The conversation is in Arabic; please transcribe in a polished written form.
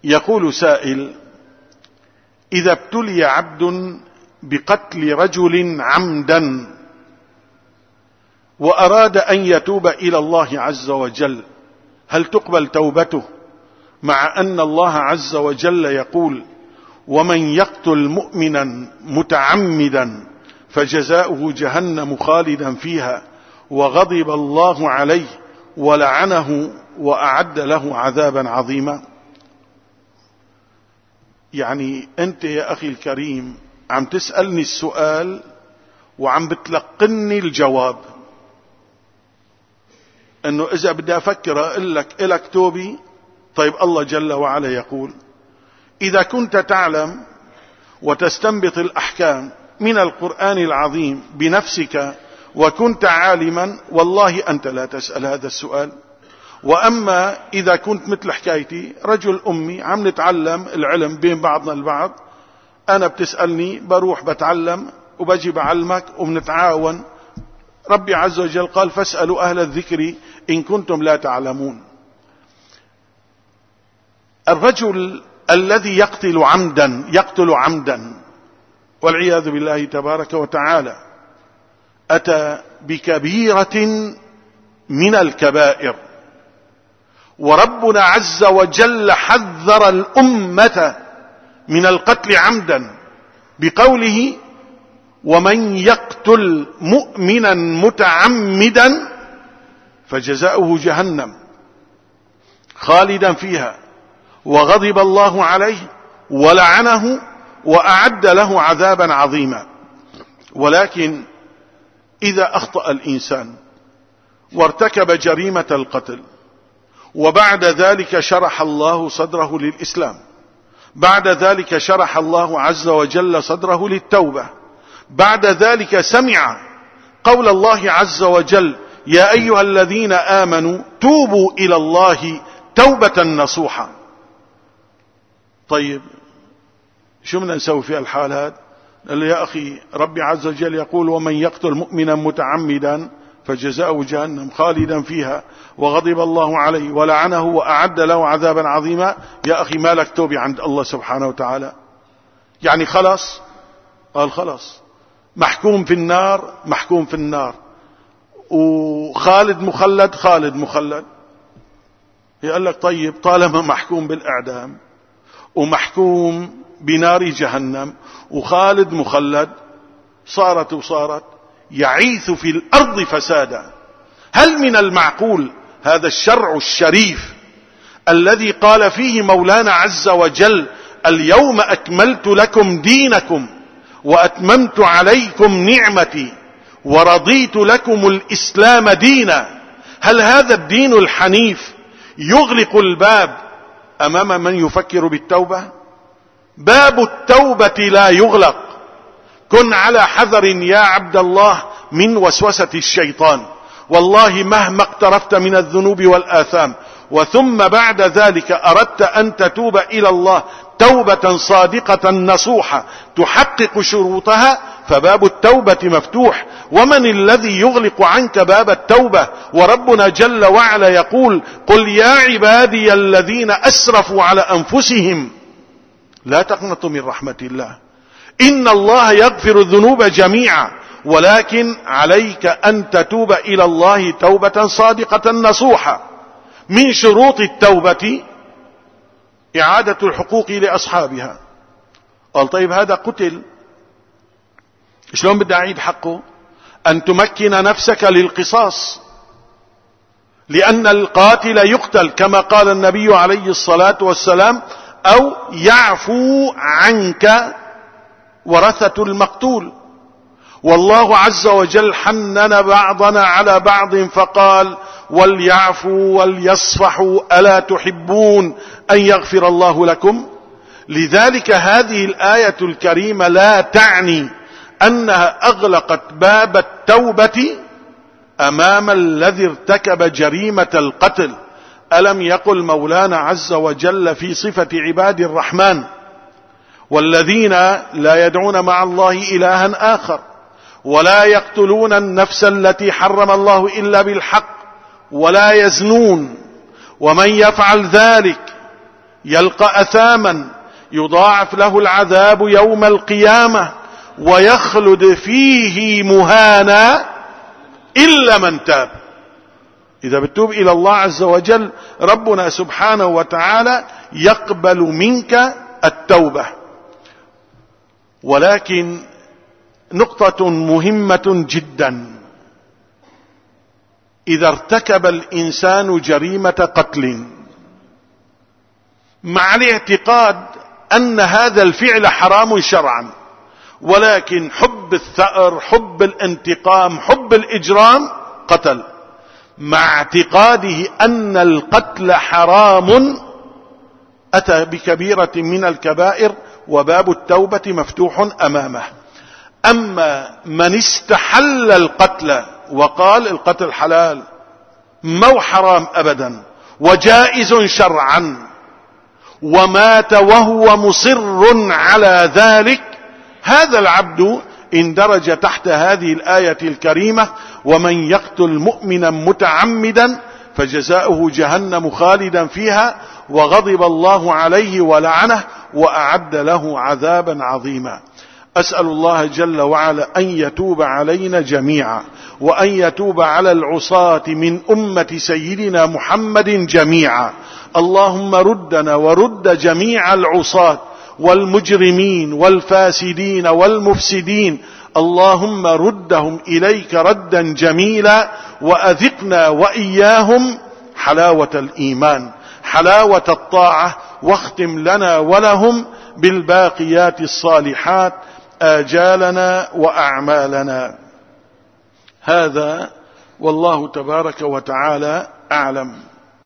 يقول سائل: إذا ابتلي عبد بقتل رجل عمدا وأراد أن يتوب إلى الله عز وجل، هل تقبل توبته مع أن الله عز وجل يقول: ومن يقتل مؤمنا متعمدا فجزاؤه جهنم خالدا فيها وغضب الله عليه ولعنه وأعد له عذابا عظيما؟ يعني أنت يا أخي الكريم عم تسألني السؤال وعم بتلقني الجواب، أنه إذا بدي أفكر أقول لك إلك توبي. طيب الله جل وعلا يقول: إذا كنت تعلم وتستنبط الأحكام من القرآن العظيم بنفسك وكنت عالما، والله أنت لا تسأل هذا السؤال. وأما إذا كنت مثل حكايتي رجل أمي عم نتعلم العلم بين بعضنا البعض، أنا بتسألني بروح بتعلم وبجي بعلمك وبنتعاون. ربي عز وجل قال: فاسألوا أهل الذكر إن كنتم لا تعلمون. الرجل الذي يقتل عمدا والعياذ بالله تبارك وتعالى أتى بكبيرة من الكبائر، وربنا عز وجل حذر الأمة من القتل عمدا بقوله: ومن يقتل مؤمنا متعمدا فجزاؤه جهنم خالدا فيها وغضب الله عليه ولعنه وأعد له عذابا عظيما. ولكن إذا أخطأ الإنسان وارتكب جريمة القتل وبعد ذلك شرح الله صدره للإسلام، بعد ذلك شرح الله عز وجل صدره للتوبة، بعد ذلك سمع قول الله عز وجل: يا أيها الذين آمنوا توبوا إلى الله توبة نصوحا. طيب شو بدنا نسوي في الحال هذا؟ قال له: يا أخي ربي عز وجل يقول: ومن يقتل مؤمنا متعمدا فجزاؤه جهنم خالدا فيها وغضب الله عليه ولعنه وأعد له عذابا عظيما. يا أخي ما لك توبة عند الله سبحانه وتعالى؟ يعني خلاص؟ قال خلاص، محكوم في النار، محكوم في النار، وخالد مخلد، خالد مخلد. يقول لك: طيب طالما محكوم بالإعدام ومحكوم بنار جهنم وخالد مخلد، صارت يعيث في الأرض فسادا. هل من المعقول هذا الشرع الشريف الذي قال فيه مولانا عز وجل: اليوم أكملت لكم دينكم وأتممت عليكم نعمتي ورضيت لكم الإسلام دينا، هل هذا الدين الحنيف يغلق الباب أمام من يفكر بالتوبة؟ باب التوبة لا يغلق. كن على حذر يا عبد الله من وسوسة الشيطان. والله مهما اقترفت من الذنوب والآثام وثم بعد ذلك أردت أن تتوب إلى الله توبة صادقة نصوحة تحقق شروطها، فباب التوبة مفتوح. ومن الذي يغلق عنك باب التوبة؟ وربنا جل وعلا يقول: قل يا عبادي الذين أسرفوا على أنفسهم لا تقنطوا من رحمة الله إن الله يغفر الذنوب جميعا ولكن عليك أن تتوب إلى الله توبة صادقة نصوحة. من شروط التوبة إعادة الحقوق لأصحابها. قال: طيب هذا قتل، شلون بدي أعيد حقه؟ أن تمكن نفسك للقصاص، لأن القاتل يقتل كما قال النبي عليه الصلاة والسلام: أو يعفو عنك ورثة المقتول. والله عز وجل حنن بعضنا على بعض فقال: وليعفوا وليصفحوا ألا تحبون أن يغفر الله لكم؟ لذلك هذه الآية الكريمة لا تعني أنها أغلقت باب التوبة أمام الذي ارتكب جريمة القتل. ألم يقل مولانا عز وجل في صفة عباد الرحمن: والذين لا يدعون مع الله إلها آخر ولا يقتلون النفس التي حرم الله إلا بالحق ولا يزنون ومن يفعل ذلك يلقى أثاما يضاعف له العذاب يوم القيامة ويخلد فيه مهانا إلا من تاب. إذا بتتوب إلى الله عز وجل ربنا سبحانه وتعالى يقبل منك التوبة. ولكن نقطة مهمة جدا: إذا ارتكب الإنسان جريمة قتل مع الاعتقاد أن هذا الفعل حرام شرعا، ولكن حب الثأر، حب الانتقام، حب الإجرام قتل، مع اعتقاده أن القتل حرام، أتى بكبيرة من الكبائر وباب التوبة مفتوح أمامه. أما من استحل القتل وقال القتل حلال مو حرام أبدا وجائز شرعا، ومات وهو مصر على ذلك، هذا العبد اندرج تحت هذه الآية الكريمة: ومن يقتل مؤمنا متعمدا فجزاؤه جهنم خالدا فيها وغضب الله عليه ولعنه وأعد له عذابا عظيما. أسأل الله جل وعلا أن يتوب علينا جميعا، وأن يتوب على العصاة من أمة سيدنا محمد جميعا. اللهم ردنا ورد جميع العصاة والمجرمين والفاسدين والمفسدين، اللهم ردهم إليك ردا جميلا، وأذقنا وإياهم حلاوة الإيمان، حلاوة الطاعة، واختم لنا ولهم بالباقيات الصالحات آجالنا وأعمالنا. هذا والله تبارك وتعالى أعلم.